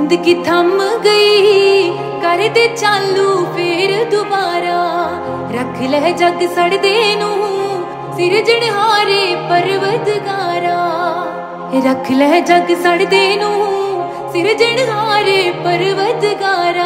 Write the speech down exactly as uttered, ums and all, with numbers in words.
जिंदगी थम गई कर दे चालू फिर दोबारा। रख ले जग सड़दे नू सिरजणहारे परवतगारा। रख ले जग सड़दे नू सिरजणहारे परवतगारा।